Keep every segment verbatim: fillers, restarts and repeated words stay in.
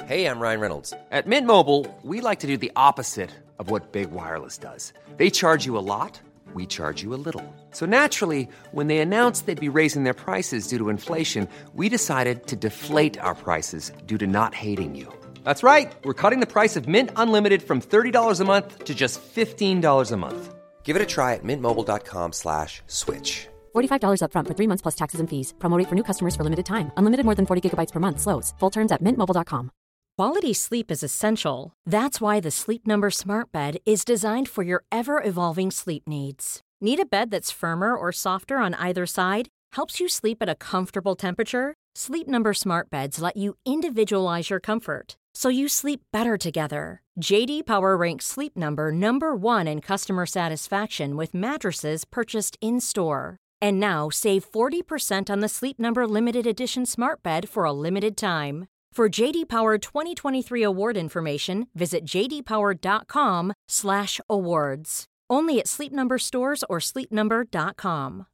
Hey, I'm Ryan Reynolds. At Mint Mobile, we like to do the opposite of what Big Wireless does. They charge you a lot, we charge you a little. So naturally, when they announced they'd be raising their prices due to inflation, we decided to deflate our prices due to not hating you. That's right. We're cutting the price of Mint Unlimited from thirty dollars a month to just fifteen dollars a month. Give it a try at mintmobile.com slash switch. forty-five dollars up front for three months plus taxes and fees. Promo rate for new customers for limited time. Unlimited more than forty gigabytes per month. Slows full terms at mint mobile dot com. Quality sleep is essential. That's why the Sleep Number Smart Bed is designed for your ever-evolving sleep needs. Need a bed that's firmer or softer on either side? Helps you sleep at a comfortable temperature? Sleep Number Smart Beds let you individualize your comfort, so you sleep better together. J D Power ranks Sleep Number number one in customer satisfaction with mattresses purchased in-store. And now save forty percent on the Sleep Number Limited Edition Smart Bed for a limited time. For J D Power twenty twenty-three award information, visit jdpower.com slash awards. Only at Sleep Number stores or sleep number dot com.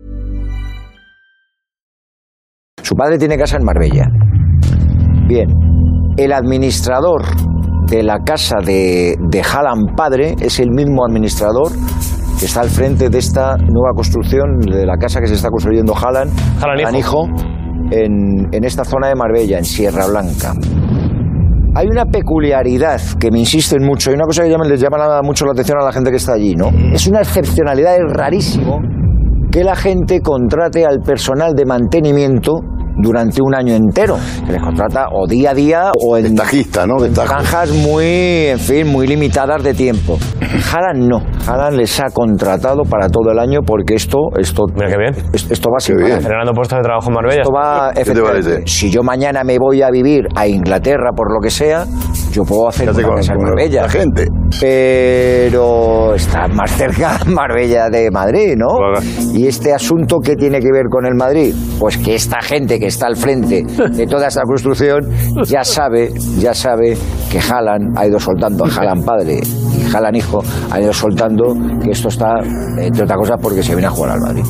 Su padre tiene casa en Marbella. Bien, el administrador de la casa de, de Haaland padre es el mismo administrador que está al frente de esta nueva construcción, de la casa que se está construyendo Haaland, Haaland hijo, en, en esta zona de Marbella, en Sierra Blanca. Hay una peculiaridad que me insisten mucho, y una cosa que les llama mucho la atención a la gente que está allí, ¿no? Es una excepcionalidad, es rarísimo que la gente contrate al personal de mantenimiento durante un año entero, que les contrata o día a día o en Ventajista, ¿no? Ventaja. franjas muy, en fin, muy limitadas de tiempo. Haaland no, Haaland les ha contratado para todo el año porque esto, esto, Mira qué bien. esto, esto va sin parar. Generando puestos de trabajo en Marbella. Esto va, efectivamente, si yo mañana me voy a vivir a Inglaterra por lo que sea, yo puedo hacer Ya te una casa en conozco, Marbella. la gente. Pero está más cerca Marbella de Madrid, ¿no? Claro. Y este asunto, ¿qué tiene que ver con el Madrid? Pues que esta gente que está al frente de toda esta construcción ya sabe, ya sabe que Haaland ha ido soltando, Haaland padre y Haaland hijo han ido soltando que esto está, entre otras cosas, porque se viene a jugar al Madrid.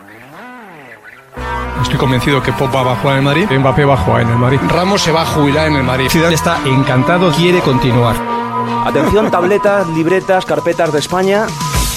Estoy convencido que Pogba va a jugar en el Madrid, Mbappé va a jugar en el Madrid, Ramos se va a jubilar en el Madrid. Zidane está encantado, quiere continuar. Atención, tabletas, libretas, carpetas de España.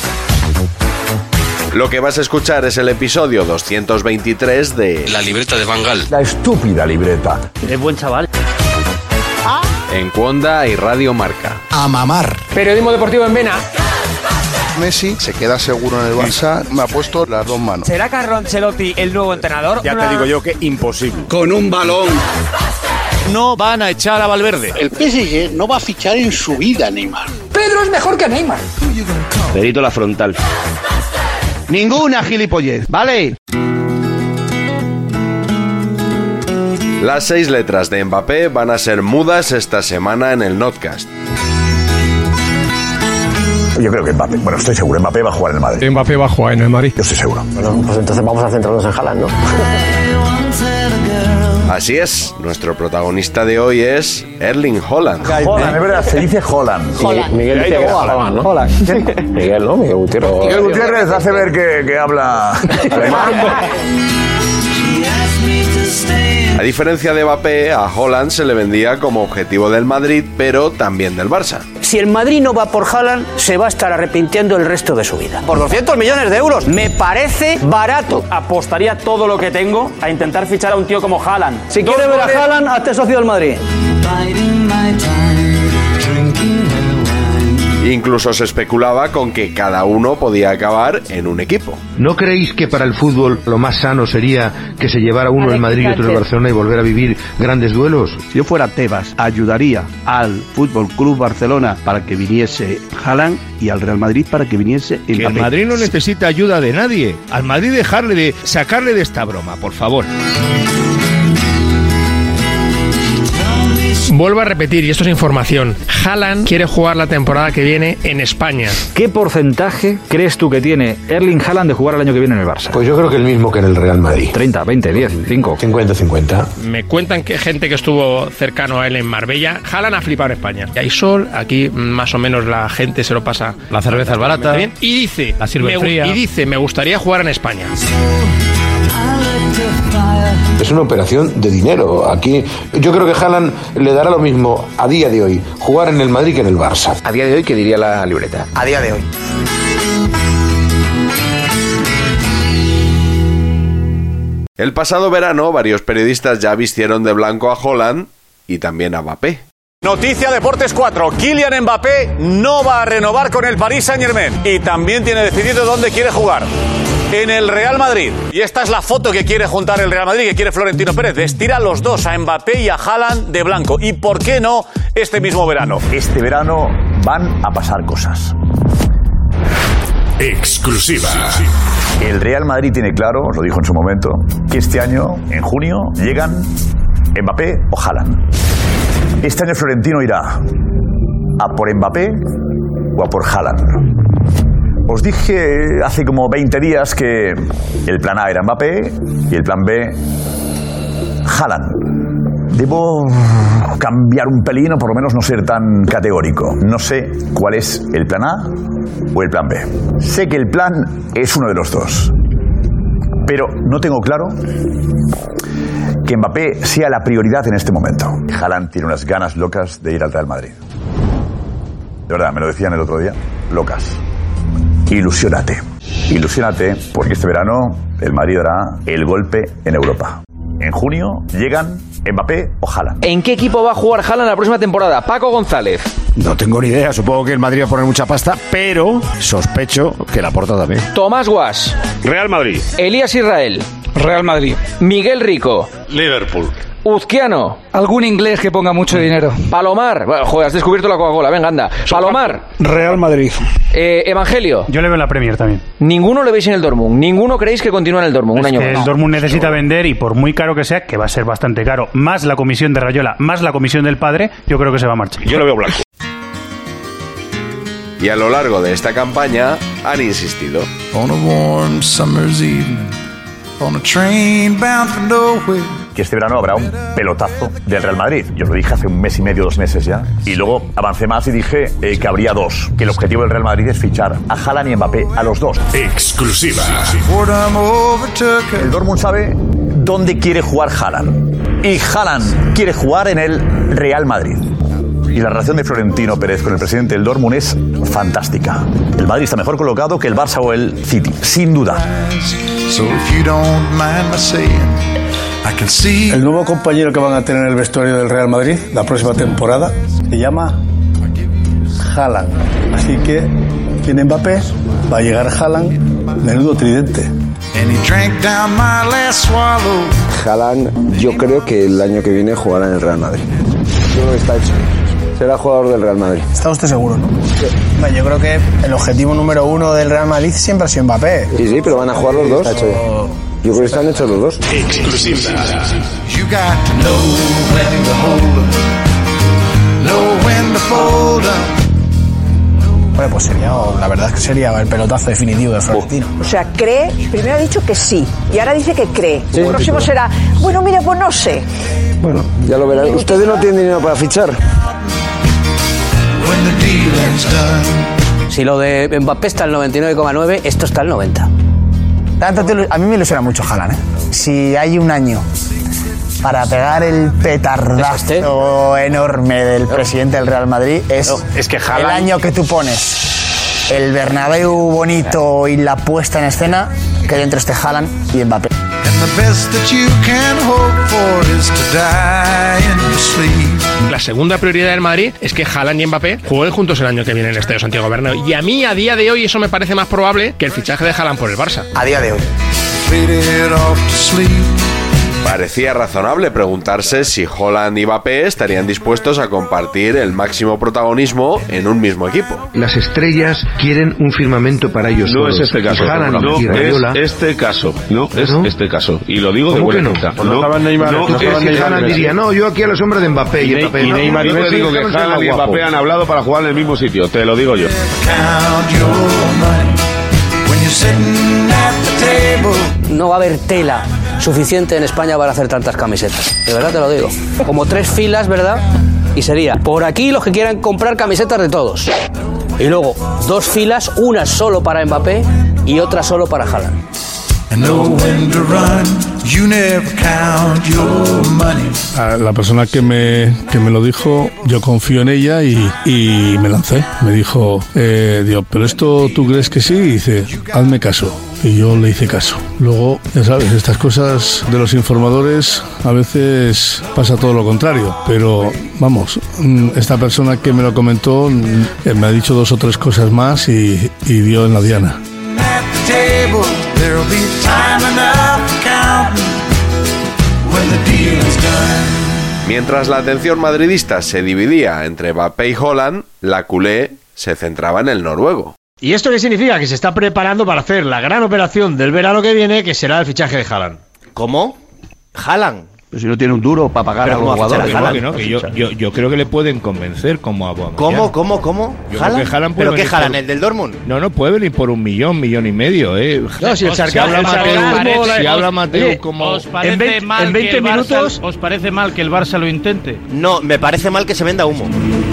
Lo que vas a escuchar es el episodio doscientos veintitrés de La libreta de Van Gaal. La estúpida libreta. Es buen chaval. En Cuonda y Radio Marca. A mamar. Periodismo deportivo en Vena. Messi se queda seguro en el Barça. Me ha puesto las dos manos. ¿Será Carlo Ancelotti el nuevo entrenador? Ya te digo yo que imposible. Con un balón. No van a echar a Valverde. El P S G no va a fichar en su vida a Neymar. Pedro es mejor que Neymar. Perito la frontal. Ninguna gilipollez, ¿vale? Las seis letras de Mbappé van a ser mudas esta semana en el Notcast. Yo creo que Mbappé, bueno, estoy seguro, Mbappé va a jugar en el Madrid. Mbappé va a jugar en el Madrid. Yo estoy seguro. Bueno, pues entonces vamos a centrarnos en Haaland, ¿no? Así es, nuestro protagonista de hoy es Erling Haaland. Haaland, es verdad, se dice Haaland. Haaland. Miguel dice que es Haaland, ¿no? Haaland. Miguel, ¿no? Miguel Gutiérrez. Miguel Gutiérrez hace ver que, que habla alemán. A diferencia de Mbappé, a Haaland se le vendía como objetivo del Madrid, pero también del Barça. Si el Madrid no va por Haaland, se va a estar arrepintiendo el resto de su vida. Por doscientos millones de euros, me parece barato. Apostaría todo lo que tengo a intentar fichar a un tío como Haaland. Si quieres ver a Haaland, hazte socio del Madrid. Incluso se especulaba con que cada uno podía acabar en un equipo. ¿No creéis que para el fútbol lo más sano sería que se llevara uno el Madrid y otro el Barcelona y volver a vivir grandes duelos? Si yo fuera Tebas, ayudaría al Fútbol Club Barcelona para que viniese Haaland y al Real Madrid para que viniese Mbappé. Que el Madrid no necesita ayuda de nadie. Al Madrid dejarle de sacarle de esta broma, por favor. Vuelvo a repetir, y esto es información, Haaland quiere jugar la temporada que viene en España. ¿Qué porcentaje crees tú que tiene Erling Haaland de jugar el año que viene en el Barça? Pues yo creo que el mismo que en el Real Madrid. treinta, veinte, diez, cinco. cincuenta cincuenta. Me cuentan que gente que estuvo cercano a él en Marbella, Haaland ha flipado en España. Hay sol, aquí más o menos la gente se lo pasa. La cerveza es barata. Bien, y dice, la sirve me, fría. y dice, me gustaría jugar en España. Es una operación de dinero. Aquí yo creo que Haaland le dará lo mismo a día de hoy jugar en el Madrid que en el Barça. A día de hoy, ¿qué diría la libreta? A día de hoy. El pasado verano, varios periodistas ya vistieron de blanco a Haaland y también a Mbappé. Noticia Deportes cuatro. Kylian Mbappé no va a renovar con el Paris Saint-Germain y también tiene decidido dónde quiere jugar. En el Real Madrid. Y esta es la foto que quiere juntar el Real Madrid, que quiere Florentino Pérez. Vestir a los dos, a Mbappé y a Haaland, de blanco. ¿Y por qué no este mismo verano? Este verano van a pasar cosas. Exclusiva. El Real Madrid tiene claro, os lo dijo en su momento, que este año, en junio, llegan Mbappé o Haaland. Este año Florentino irá a por Mbappé o a por Haaland. Os dije hace como veinte días que el plan A era Mbappé y el plan B, Haaland. Debo cambiar un pelín o por lo menos no ser tan categórico. No sé cuál es el plan A o el plan B. Sé que el plan es uno de los dos. Pero no tengo claro que Mbappé sea la prioridad en este momento. Haaland tiene unas ganas locas de ir al Real Madrid. De verdad, me lo decían el otro día. Locas. Ilusiónate. Ilusiónate porque este verano el Madrid dará el golpe en Europa. En junio llegan Mbappé o Haaland. ¿En qué equipo va a jugar Haaland la próxima temporada? Paco González. No tengo ni idea, supongo que el Madrid va a poner mucha pasta, pero sospecho que la Porta también. Tomás Guas. Real Madrid. Elías Israel. Real Madrid. Miguel Rico. Liverpool. Uzquiano. Algún inglés que ponga mucho dinero. Palomar. Bueno, joder, has descubierto la Coca-Cola, venga, anda. Palomar. Real Madrid. Eh, Evangelio. Yo le veo en la Premier también. Ninguno le veis en el Dortmund. Ninguno creéis que continúa en el Dortmund. Es un año que más. el Dortmund necesita vender y por muy caro que sea, que va a ser bastante caro, más la comisión de Rayola, más la comisión del padre, yo creo que se va a marchar. Yo lo veo blanco. Y a lo largo de esta campaña han insistido. On a warm summer's evening, on a train bound for nowhere. Que este verano habrá un pelotazo del Real Madrid. Yo lo dije hace un mes y medio, dos meses ya. Y luego avancé más y dije eh, que habría dos. Que el objetivo del Real Madrid es fichar a Haaland y Mbappé, a los dos. Exclusiva. El Dortmund sabe dónde quiere jugar Haaland. Y Haaland quiere jugar en el Real Madrid. Y la relación de Florentino Pérez con el presidente del Dortmund es fantástica. El Madrid está mejor colocado que el Barça o el City, sin duda. El nuevo compañero que van a tener en el vestuario del Real Madrid la próxima temporada se llama Haaland. Así que tiene Mbappé, va a llegar Haaland, menudo tridente. Haaland, yo creo que el año que viene jugará en el Real Madrid. Yo creo que está hecho. Será jugador del Real Madrid. ¿Está usted seguro, no? Sí. Bueno, yo creo que el objetivo número uno del Real Madrid siempre ha sido Mbappé. Sí, sí, pero van a jugar los dos. Está hecho. Yo creo que están hechos los dos. Exclusiva. Bueno, pues sería, la verdad es que sería el pelotazo definitivo de Florentino. O sea, cree, primero ha dicho que sí, y ahora dice que cree. Sí, el próximo será, bueno, mira, pues no sé. Bueno, ya lo verán. Ustedes no tienen dinero para fichar. Si lo de Mbappé está al noventa y nueve coma nueve, esto está al noventa. A mí me ilusiona mucho Haaland, ¿eh? Si hay un año para pegar el petardazo enorme del presidente del Real Madrid, es, no, es que Haaland... el año que tú pones el Bernabéu bonito y la puesta en escena, que dentro esté Haaland y Mbappé. La segunda prioridad del Madrid es que Haaland y Mbappé jueguen juntos el año que viene en el Estadio Santiago Bernabéu. Y a mí, a día de hoy, eso me parece más probable que el fichaje de Haaland por el Barça. A día de hoy. Parecía razonable preguntarse si Haaland y Mbappé estarían dispuestos a compartir el máximo protagonismo en un mismo equipo. Las estrellas quieren un firmamento para ellos No solos. es este caso. Haaland No y Rayola, es este caso. No es ¿No? este caso. Y lo digo de ¿Cómo que buena no? cuenta. Pues no estaban Neymar, no, no, es que Haaland diría, no, yo aquí a la sombra de Mbappé. Y, Y, Mbappé, y no, Neymar y yo Messi digo que Haaland y Mbappé han hablado para jugar en el mismo sitio. Te lo digo yo. No va a haber tela suficiente en España para hacer tantas camisetas. De verdad te lo digo. Como tres filas, ¿verdad? Y sería por aquí los que quieran comprar camisetas de todos. Y luego dos filas, una solo para Mbappé y otra solo para Haaland. and know when to run. You never count your money. A la persona que me, que me lo dijo, yo confío en ella y, y me lancé. Me dijo, eh, digo, ¿pero esto tú crees que sí? Y dice, hazme caso. Y yo le hice caso. Luego, ya sabes, estas cosas de los informadores a veces pasa todo lo contrario. Pero, vamos, esta persona que me lo comentó eh, me ha dicho dos o tres cosas más y, y dio en la diana. Mientras la atención madridista se dividía entre Mbappé y Haaland, la culé se centraba en el noruego. ¿Y esto qué significa? Que se está preparando para hacer la gran operación del verano que viene, que será el fichaje de Haaland. ¿Cómo? ¿Haaland? Pero si no tiene un duro para pagar a los jugadores. No, que no, que yo, yo, yo creo que le pueden convencer como a Aubameyang. ¿Cómo, cómo, cómo? ¿Haaland? ¿Pero qué Haaland? ¿El del Dortmund? No, no, puede venir por un millón, millón y medio, ¿eh? No, si el sarcasmo... Si habla Mateo como... ¿Os parece en mal en veinte que el Barça, minutos... ¿Os parece mal que el Barça lo intente? No, me parece mal que se venda humo.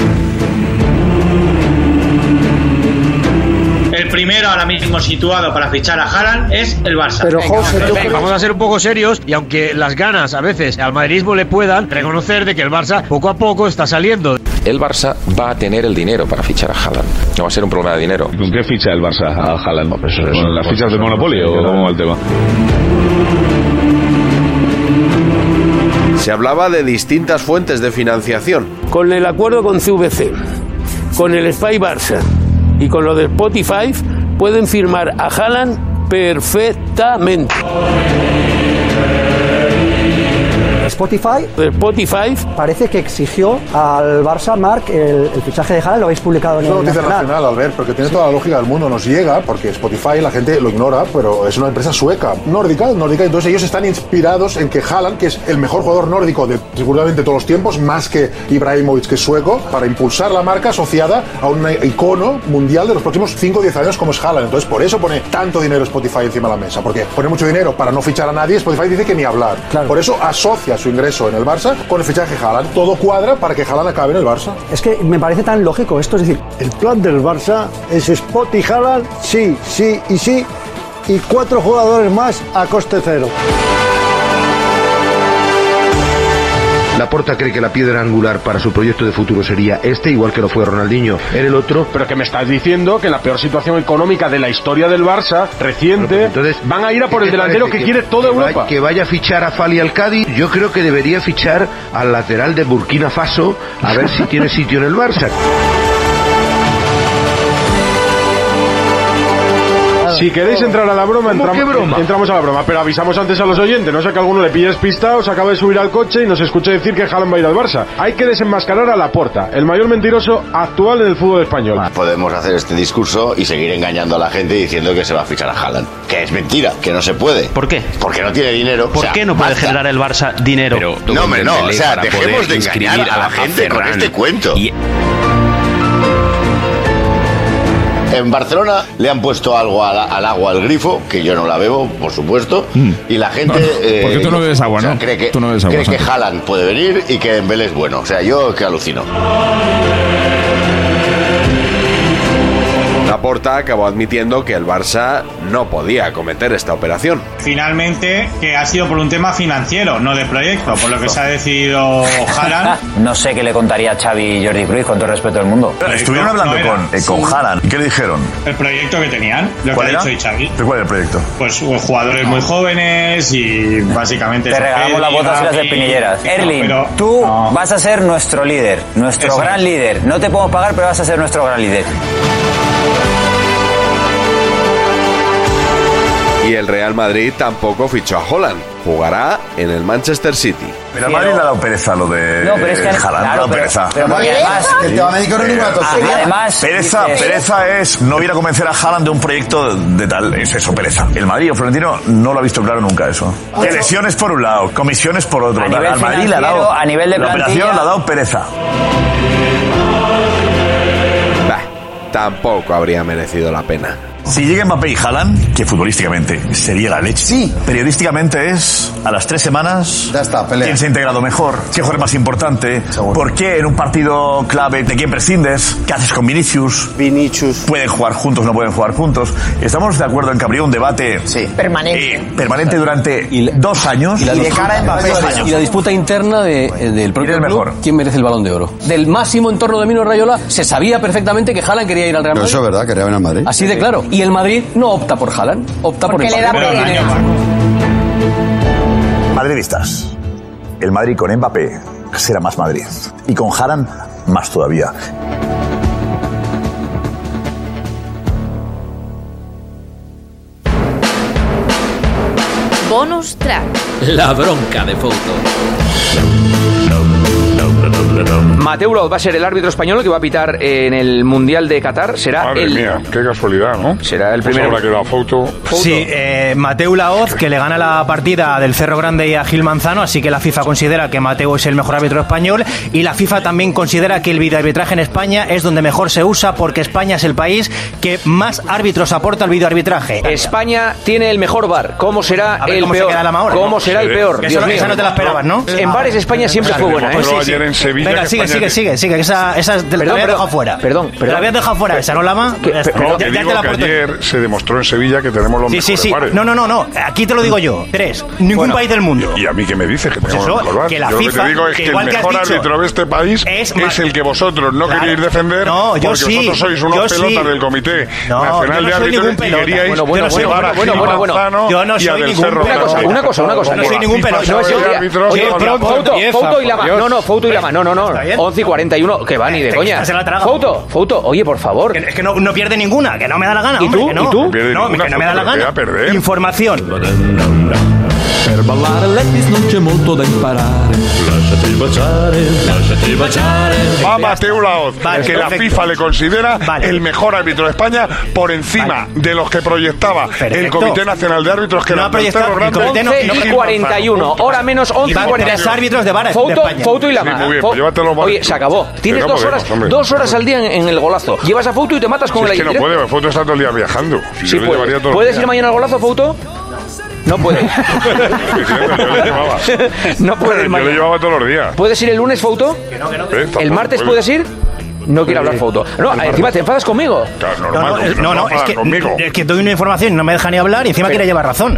El primero ahora mismo situado para fichar a Haaland es el Barça. Pero José, venga, venga, vamos a ser un poco serios y aunque las ganas a veces al madridismo le puedan, reconocer de que el Barça poco a poco está saliendo. El Barça va a tener el dinero para fichar a Haaland. No va a ser un problema de dinero. ¿Con qué ficha el Barça a Haaland? No, pues eso, ¿con las fichas de Monopoly o cómo va el tema? Se hablaba de distintas fuentes de financiación. Con el acuerdo con C V C, con el Spy Barça y con lo de Spotify pueden firmar a Haaland perfectamente. Spotify, Spotify parece que exigió al Barça, Marc, el, el fichaje de Haaland, lo habéis publicado en es el noticia Nacional. nacional, Albert, porque tiene toda la lógica del mundo, nos llega, porque Spotify la gente lo ignora, pero es una empresa sueca, nórdica, nórdica, entonces ellos están inspirados en que Haaland, que es el mejor jugador nórdico de seguramente todos los tiempos, más que Ibrahimovic, que es sueco, para impulsar la marca asociada a un icono mundial de los próximos cinco o diez años como es Haaland. Entonces por eso pone tanto dinero Spotify encima de la mesa, porque pone mucho dinero para no fichar a nadie. Spotify dice que ni hablar, claro. Por eso asocia su ingreso en el Barça con el fichaje de Haaland. Todo cuadra para que Haaland acabe en el Barça. Es que me parece tan lógico esto, es decir, el plan del Barça es Spot y Haaland, sí, sí y sí, y cuatro jugadores más a coste cero. Laporta cree que la piedra angular para su proyecto de futuro sería este, igual que lo fue Ronaldinho en el otro. Pero que me estás diciendo que la peor situación económica de la historia del Barça reciente, pues entonces van a ir a por el delantero que, que quiere toda que Europa. Vaya, que vaya a fichar a Fali al Cádiz. Yo creo que debería fichar al lateral de Burkina Faso a ver si tiene sitio en el Barça. Si queréis entrar a la broma, entramos, ¿Qué broma? entramos a la broma, pero avisamos antes a los oyentes, no sea que alguno le pille despistado, se acaba de subir al coche y nos escuche decir que Haaland va a ir al Barça. Hay que desenmascarar a Laporta, el mayor mentiroso actual en el fútbol español. Podemos hacer este discurso y seguir engañando a la gente diciendo que se va a fichar a Haaland, que es mentira, que no se puede. ¿Por qué? Porque no tiene dinero. ¿Por o sea, qué no puede basta. generar el Barça dinero? Pero, no, hombre, no, o sea, dejemos de engañar a la gente con este cuento. Y... En Barcelona le han puesto algo al, al agua al grifo, que yo no la bebo, por supuesto, mm. y la gente... No, eh, porque tú no bebes agua, o sea, ¿no? Cree que, tú no bebes agua, cree que Haaland puede venir y que Dembélé es bueno. O sea, yo que alucino. Laporta acabó admitiendo que el Barça no podía acometer esta operación. Finalmente, que ha sido por un tema financiero, no de proyecto, por lo que se ha decidido Haaland. No sé qué le contaría a Xavi y Jordi Cruyff con todo el respeto del mundo. Estuvieron hablando no con, eh, con sí. Haaland. ¿Qué le dijeron? El proyecto que tenían, lo que ha dicho Xavi. ¿Cuál era el proyecto? Pues jugadores muy jóvenes y básicamente... Te regalamos las botas y las espinilleras. Erling, pero, tú no. vas a ser nuestro líder, nuestro Eso gran es. líder. No te podemos pagar, pero vas a ser nuestro gran líder. Y el Real Madrid tampoco fichó a Haaland. Jugará en el Manchester City. Pero a Madrid le ha dado pereza lo de no, pero es que Haaland. Claro, le ha dado pereza. Pero porque además... El tema médico no es ninguna tontería. Además... Pereza, pereza es no ir a convencer a Haaland de un proyecto de tal. Es eso, pereza. El Madrid o Florentino no lo ha visto claro nunca eso. Que lesiones por un lado, comisiones por otro. Al Madrid le ha dado... A nivel de la plantilla, operación le ha dado pereza. Bah, tampoco habría merecido la pena. Si llega Mbappé y Haaland, que futbolísticamente sería la leche, sí, periodísticamente es a las tres semanas. Ya está, pelea. ¿Quién se ha integrado mejor? ¿Qué jugador es más importante? Seguro. ¿Por qué en un partido clave de quién prescindes? ¿Qué haces con Vinicius? Vinicius. ¿Pueden jugar juntos o no pueden jugar juntos? Estamos de acuerdo en que habría un debate sí. permanente, eh, permanente durante y, dos años. Y, la y de cara a Mbappé. Y la disputa interna de, del propio club, mejor? ¿Quién merece el Balón de Oro? Del máximo entorno de Mino Raiola se sabía perfectamente que Haaland quería ir al Real Madrid. No, eso es verdad, quería venir al Madrid. Así de claro. Y el Madrid no opta por Haaland, opta Porque por le da Mbappé. Madridistas. El Madrid con Mbappé será más Madrid. Y con Haaland, más todavía. Bonus track. La bronca de Fouto. Mateu Laoz va a ser el árbitro español que va a pitar en el Mundial de Qatar. Será Madre el... mía, qué casualidad, ¿no? Será el primero. Pues habrá quedado Fouto. Sí, eh, Mateu Laoz, que le gana la partida del Cerro Grande y a Gil Manzano, así que la FIFA considera que Mateu es el mejor árbitro español y la FIFA también considera que el videoarbitraje en España es donde mejor se usa porque España es el país que más árbitros aporta al videoarbitraje. España tiene el mejor V A R. ¿Cómo será a ver, el ¿cómo peor? Se queda la Mahora, ¿Cómo ¿no? será Sí. el peor? Que Dios esa, mío. esa no te la esperabas, ¿no? En bares España siempre fue buena, ¿eh? Pues sí, sí. Ayer en Sevilla, venga, sigue, sigue, sigue, sigue, que esa, esa te la habías dejado fuera. Perdón, Te la habías dejado fuera, esa no Lama. No, te digo que ayer se demostró en Sevilla que tenemos los sí, mejores sí, sí. bares. No, no, no, no. Aquí te lo digo yo. Tres. Ningún Bueno, país del mundo. ¿Y a mí qué me dices? Que Pues tenemos eso, el mejor bar. que la Yo FIFA, lo que te digo es que que, igual el que has mejor dicho, árbitro de este país es es, más- el que vosotros no Claro. queréis defender No, yo porque sí, vosotros sois unos yo sí. pelotas del Comité No, Nacional yo no de soy Árbitros ningún y pelota. queríais Bueno, bueno, bueno, llevar a bueno, Gil bueno, bueno. Manzano Yo no y a soy Del ningún Cerro pelota. Grande. Una cosa, una cosa. No soy ningún pelota. No, es de árbitros, Oye, no, pero no, Fouto, empieza, Fouto y por Lama. Dios. No, no, Fouto y Lama. No, no, no. once y cuarenta y uno. Que va, ni de Te- coña. te se la traga. Fouto, Fouto, oye, por favor. Que- Es que no, no pierde ninguna, que no me da la gana. ¿Y hombre, tú? que no. ¿Y tú? No, Pierde que ninguna, no me da la Fouto, gana. que va a perder. Información. Per ballare l'Etis non c'è molto da imparare. Lasciati baciare, lasciati baciare. Va Mateu Laoz, Vale, que la perfecto. FIFA le considera Vale. el mejor árbitro de España por encima de los que proyectaba el Perfecto. Comité Nacional de Árbitros, que No era ha proyectado- Cerro Grande el comité no- y no- Gil once y cuarenta y uno. Manzano. Hora menos once y Van cuarenta y tres uno. árbitros de VAR de Fouto, España. Fouto y Lama. Sí, muy bien, Fo- pues llévatelo los Oye, bares. se acabó. Tienes Que no dos horas, podemos, hombre. dos horas al día en, en el golazo. Llevas a Fouto y te matas con Si el es que no directo. puede, Fouto está todo el día viajando. Si Sí yo le puedes. llevaría todo el ¿Puedes día. ir mañana al golazo, Fouto? No puedes. Yo le llevaba. No puedes ir Yo le mañana. llevaba todos los días. ¿Puedes ir el lunes, Fouto? Eh, ¿El tampoco martes puede. puedes ir? No quiero hablar, Fouto. No, encima te enfadas conmigo. Claro, No, normal, no, porque es, no, no, es que, conmigo. es que doy una información y no me deja ni hablar y encima quiere llevar razón.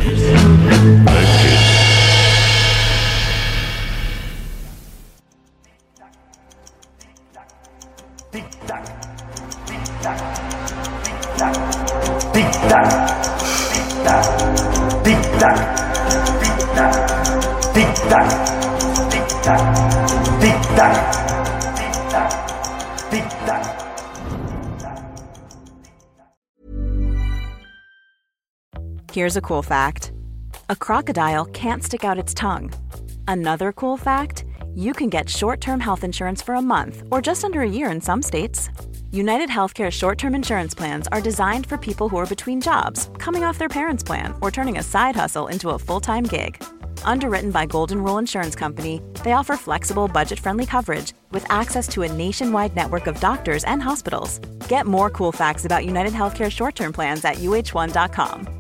Here's a cool fact. A crocodile can't stick out its tongue. Another cool fact, you can get short-term health insurance for a month or just under a year in some states. United Healthcare short-term insurance plans are designed for people who are between jobs, coming off their parents' plan, or turning a side hustle into a full-time gig. Underwritten by Golden Rule Insurance Company, they offer flexible, budget-friendly coverage with access to a nationwide network of doctors and hospitals. Get more cool facts about United Healthcare short-term plans at U H one dot com.